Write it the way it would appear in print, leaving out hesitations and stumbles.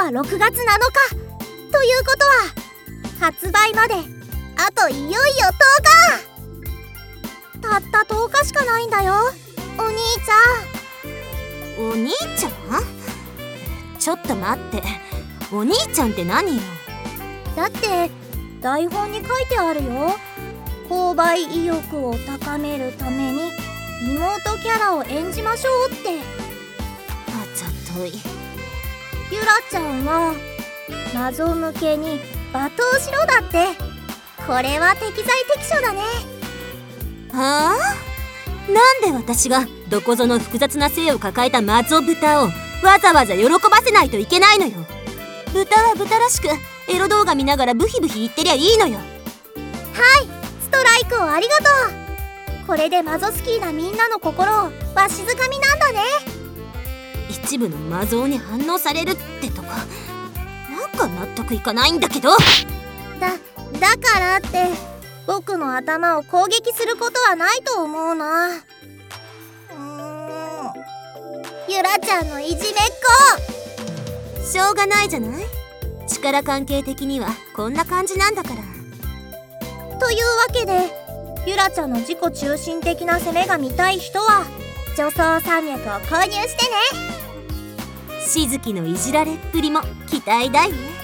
6月7日ということは発売まであといよいよ10日。たった10日しかないんだよ、お兄ちゃん。 お兄ちゃん？ちょっと待って、お兄ちゃんって何よ。 だって台本に書いてあるよ。購買意欲を高めるために妹キャラを演じましょうって。 あざとい。 ゆらちゃんは謎向けに罵倒しろだって。これは適材適所だね。 はあ？なんで私がどこぞの複雑な性を抱えたマゾ豚をわざわざ喜ばせないといけないのよ。豚は豚らしくエロ動画見ながらブヒブヒ言ってりゃいいのよ。 はい、ストライクをありがとう。これでマゾスキーなみんなの心をわしづかみなんだね。 一部のマゾに反応されるってとこ、なんか納得いかないんだけど。 だからって僕の頭を攻撃することはないと思うな。ゆらちゃんのいじめっ子。 しょうがないじゃない。力関係的にはこんな感じなんだから。 というわけでゆらちゃんの自己中心的な攻めが見たい人は女装山脈を購入してね。 しずきのいじられっぷりも期待だよね。